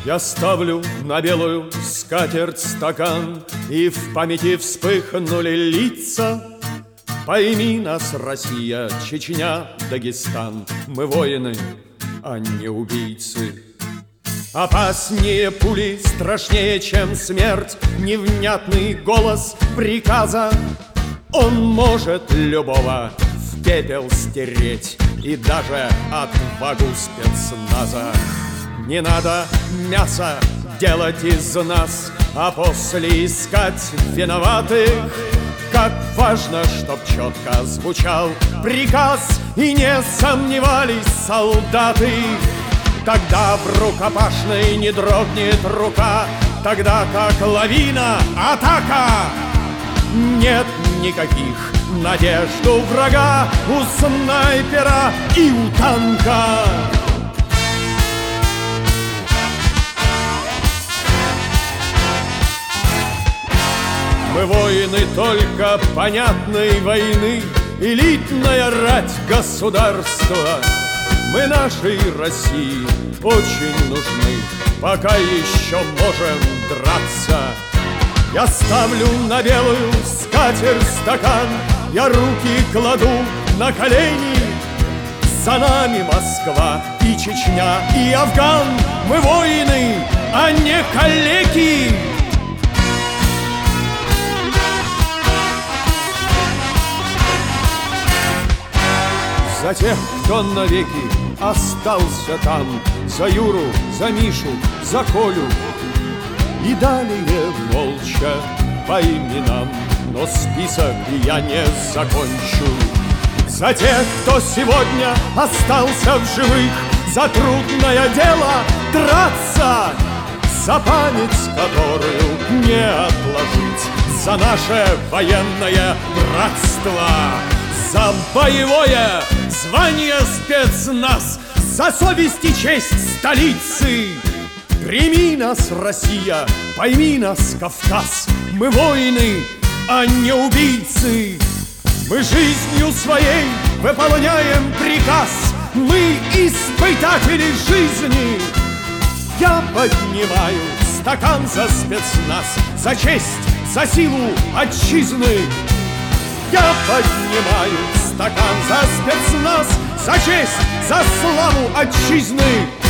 Я ставлю на белую скатерть стакан, и в памяти вспыхнули лица. Пойми нас, Россия, Чечня, Дагестан, мы воины, а не убийцы. Опаснее пули, страшнее, чем смерть, невнятный голос приказа. Он может любого в пепел стереть и даже отвагу спецназа. Не надо мясо делать из нас, а после искать виноватых. Как важно, чтоб четко звучал приказ и не сомневались солдаты. Тогда в рукопашной не дрогнет рука, тогда как лавина атака. Нет никаких надежд у врага, у снайпера и у танка. Мы воины только понятной войны, элитная рать государства. Мы нашей России очень нужны, пока еще можем драться. Я ставлю на белую скатерть стакан, я руки кладу на колени. За нами Москва и Чечня и Афган. Мы воины, а не калеки. За тех, кто навеки остался там, за Юру, за Мишу, за Колю. И далее молча по именам, но список я не закончу. За тех, кто сегодня остался в живых, за трудное дело драться, за память, которую не отложить, за наше военное братство, за боевое звание спецназ, за совесть и честь столицы. Прими нас, Россия, пойми нас, Кавказ. Мы воины, а не убийцы. Мы жизнью своей выполняем приказ. Мы испытатели жизни. Я поднимаю стакан за спецназ, за честь, за силу отчизны. Я поднимаю стакан за спецназ, за честь, за славу отчизны.